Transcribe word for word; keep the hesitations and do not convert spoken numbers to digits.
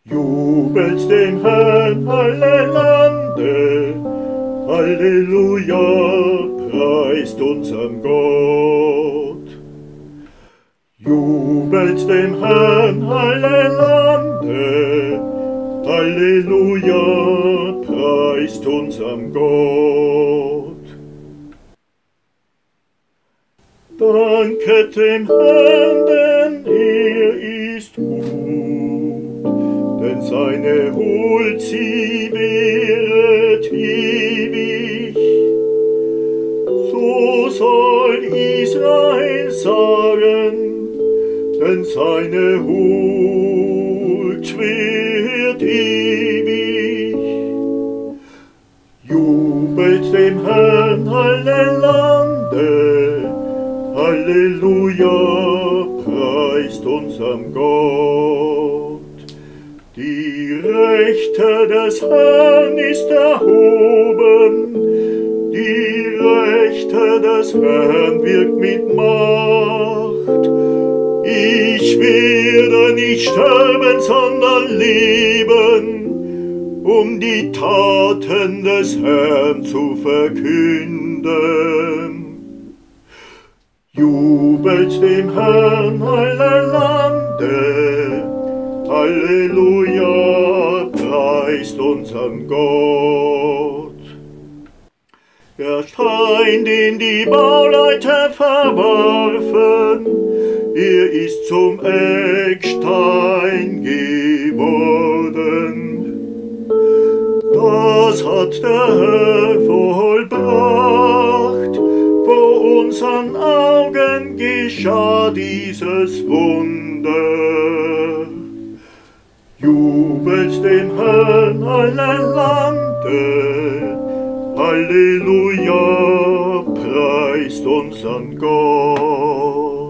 Jubelt dem Herrn alle Lande, Halleluja, preist unseren Gott. Jubelt dem Herrn alle Lande, Halleluja, preist unseren Gott. Danket dem Herrn, denn er ist gut, denn seine Huld, sie wäret ewig. So soll Israel sagen, denn seine Huld wird ewig. Jubelt dem Herrn alle Lande, Halleluja, preist unseren Gott. Die Rechte des Herrn ist erhoben, die Rechte des Herrn wirkt mit Macht. Ich werde nicht sterben, sondern leben, um die Taten des Herrn zu verkünden. Jubelt dem Herrn alle Lande, Halleluja, preist unseren Gott. Der Stein, den die Bauleute verwarfen, er ist zum Eckstein geworden. Das hat der Herr vollbracht, vor unseren Augen geschah dieses Wunder. Jubelt dem Herrn alle Lande, Halleluja, preist unseren Gott.